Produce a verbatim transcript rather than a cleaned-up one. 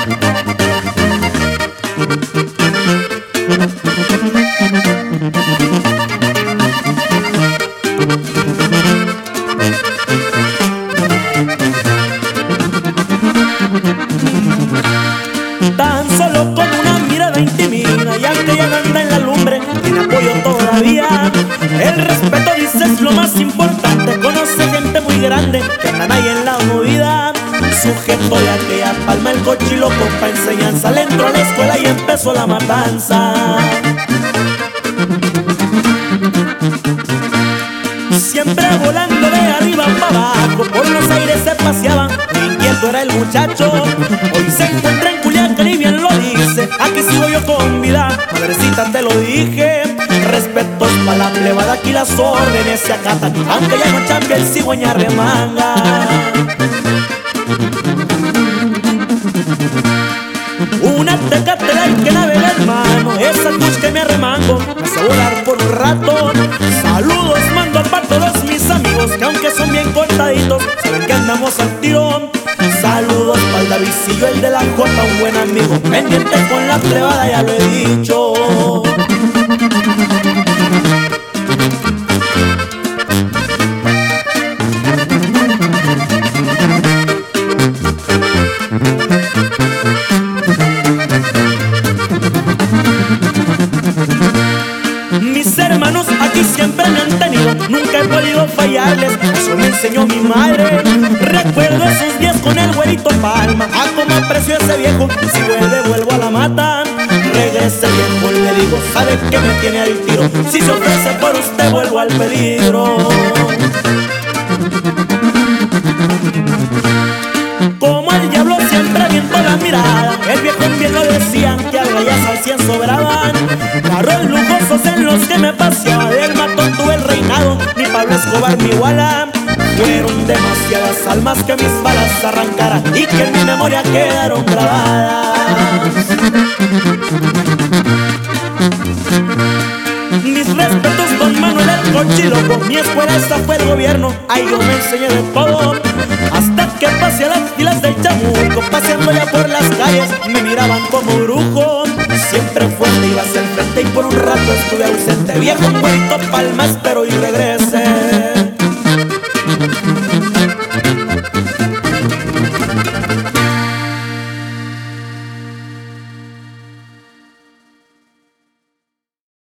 Tan solo con una mirada intimida, y aunque ya no anda en la lumbre, tiene apoyo todavía. El respeto, dice, es lo más importante. Conoce gente muy grande que andan ahí en la movida. Sujeto de aquella palma, el cochiloco pa' enseñanza. Le entró a la escuela y empezó la matanza. Siempre volando de arriba para abajo, por los aires se paseaba, inquieto era el muchacho. Hoy se encuentra en Culiacán y bien lo dice: aquí sigo yo con vida, madrecita te lo dije. Respetos pa' la plebada, aquí las órdenes se acatan, aunque ya no chambia el cigüeña remanga. Una tecatela hay que navegar, hermano, esa tuch que me arremango, me hace volar por un rato. Saludos mando para todos mis amigos, que aunque son bien cortaditos, saben que andamos al tirón. Saludos para el Davidcillo, el de la Jota, un buen amigo, pendiente con la plebada, ya lo he dicho. Mis hermanos aquí siempre me han tenido, nunca he podido fallarles, eso me enseñó mi madre. Recuerdo esos días con el güerito Palma, a cómo aprecio ese viejo, si vuelve vuelvo a la mata. Regrese viejo, le digo, sabe que me tiene al tiro, si se ofrece por usted vuelvo al peligro. Como el diablo siempre aviento la mirada, el viejo bien lo decían, que al gallas al cien sobraban. Carros lujosos en los que me paseaba, del matón tuve el reinado, ni Pablo Escobar ni Iguala. Fueron demasiadas almas que mis balas arrancaran y que en mi memoria quedaron grabadas. Mis respetos don Manuel el Cochiloco, mi escuela esa fue el gobierno, ahí yo me enseñé de todo. Hasta que pasé a las filas del Chamuco, paseando ya por las calles, me miraban como brujo. Siempre fuerte iba hacia el frente y por un rato estuve ausente. Viejo güerito Palma, espero y regreso.